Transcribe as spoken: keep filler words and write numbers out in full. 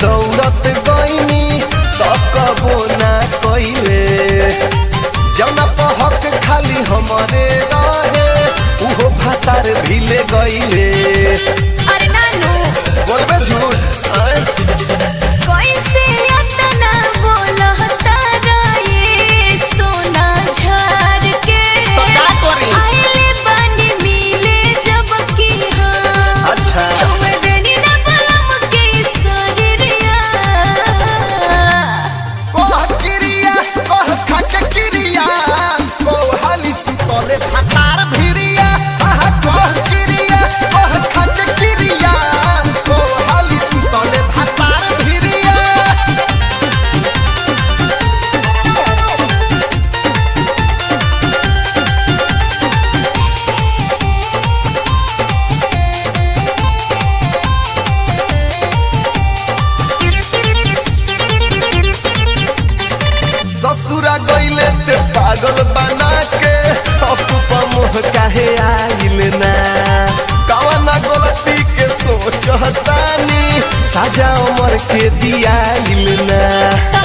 दौड़त गईनी तकबो ना कइले जौना पहक खाली हमरे रहे उहो भातार भिले गईले। अरे नानू बोलबे झूठ कैसे अतना बोलता रे सोना झाड़ के तो का करी आइले बानी मिले जब की हाँ अच्छा छुए देनी ना बलम के शरीरिया कोह किरिया कोह खाके किरिया कोह हाली सुतले भातार भिरिया आहा कोह किरिया कोह खाके किरिया कोह हाली सुतले भातार भिरिया। ससुरा गईले ते पागल बना के अपुपा मोह काहे आइल ना कवना गलती के सोचतानी साजा उमर के दियाइल ना।